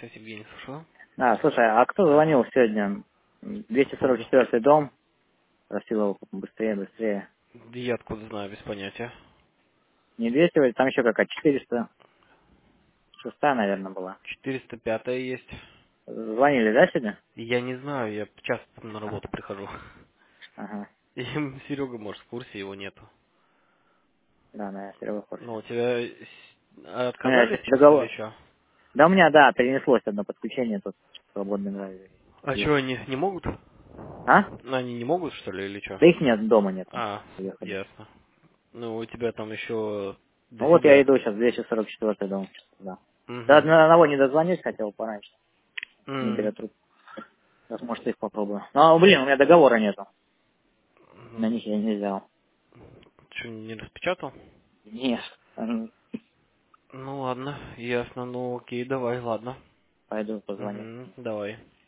связь, Евгений, слушаю. Слушай, а кто звонил сегодня? По поводу. 244-й дом. Просил его быстрее, быстрее. Да я откуда знаю, без понятия. Не 200, там еще какая 406, наверное, была. 405 есть. Звонили, да, сегодня? Я не знаю, я часто на А, работу прихожу. Ага. И Серега, может, в курсе, его нету. Да, Серега в курсе. Ну, у тебя У меня отказали сейчас сейчас или договор. что? Да, у меня, да, перенеслось одно подключение тут. Свободный график. А что, Уехали. они не могут? А? Ну, они не могут, что ли, или что? Да их нет, дома нету. А, Уехали. ясно. Ну, у тебя там еще Ну вот я дофига. иду сейчас, 244-й дом. Да. Да, Угу. на одного не дозвонюсь, хотел пораньше. Не берет трубку. Сейчас, может, их попробую. Ну, блин, у меня договора нету. На них я не взял. Что, не распечатал? Нет. Ну ладно, ясно. Ну окей, давай, ладно. Пойду позвоню. Угу, давай.